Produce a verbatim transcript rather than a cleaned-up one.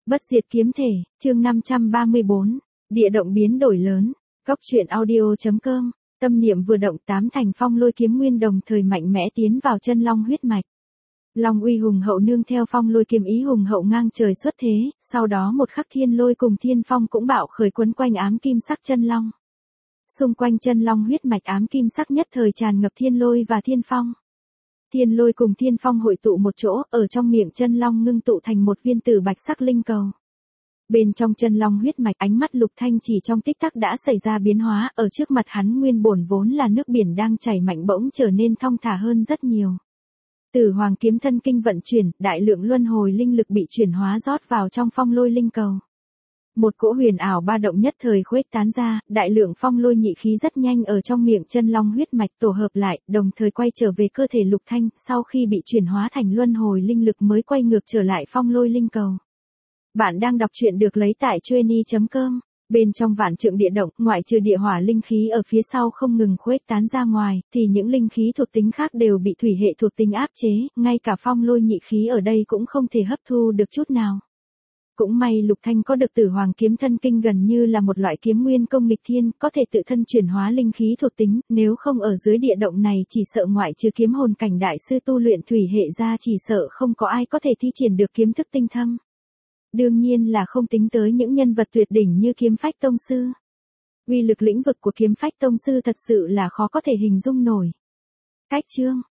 Bất diệt kiếm thể, chương năm trăm ba mươi bốn, địa động biến đổi lớn, Cốc truyện audio chấm com, tâm niệm vừa động tám thành phong lôi kiếm nguyên đồng thời mạnh mẽ tiến vào chân long huyết mạch. Long uy hùng hậu nương theo phong lôi kiếm ý hùng hậu ngang trời xuất thế, sau đó một khắc thiên lôi cùng thiên phong cũng bạo khởi quấn quanh ám kim sắc chân long. Xung quanh chân long huyết mạch ám kim sắc nhất thời tràn ngập thiên lôi và thiên phong. Thiên lôi cùng thiên phong hội tụ một chỗ, ở trong miệng chân long ngưng tụ thành một viên tử bạch sắc linh cầu. Bên trong chân long huyết mạch ánh mắt Lục Thanh chỉ trong tích tắc đã xảy ra biến hóa, ở trước mặt hắn nguyên bổn vốn là nước biển đang chảy mạnh bỗng trở nên thong thả hơn rất nhiều. Tử Hoàng kiếm thân kinh vận chuyển, đại lượng luân hồi linh lực bị chuyển hóa rót vào trong phong lôi linh cầu. Một cỗ huyền ảo ba động nhất thời khuếch tán ra, đại lượng phong lôi nhị khí rất nhanh ở trong miệng chân long huyết mạch tổ hợp lại, đồng thời quay trở về cơ thể Lục Thanh, sau khi bị chuyển hóa thành luân hồi linh lực mới quay ngược trở lại phong lôi linh cầu. Bạn đang đọc truyện được lấy tại chueny chấm com. Bên trong vạn trượng địa động, ngoại trừ địa hỏa linh khí ở phía sau không ngừng khuếch tán ra ngoài, thì những linh khí thuộc tính khác đều bị thủy hệ thuộc tính áp chế, ngay cả phong lôi nhị khí ở đây cũng không thể hấp thu được chút nào. Cũng may Lục Thanh có được Tử Hoàng kiếm thân kinh gần như là một loại kiếm nguyên công nghịch thiên, có thể tự thân chuyển hóa linh khí thuộc tính, nếu không ở dưới địa động này chỉ sợ ngoại trừ kiếm hồn cảnh đại sư tu luyện thủy hệ ra chỉ sợ không có ai có thể thi triển được kiếm thức tinh thâm. Đương nhiên là không tính tới những nhân vật tuyệt đỉnh như Kiếm Phách Tông Sư. Uy lực lĩnh vực của Kiếm Phách Tông Sư thật sự là khó có thể hình dung nổi. Cách chương,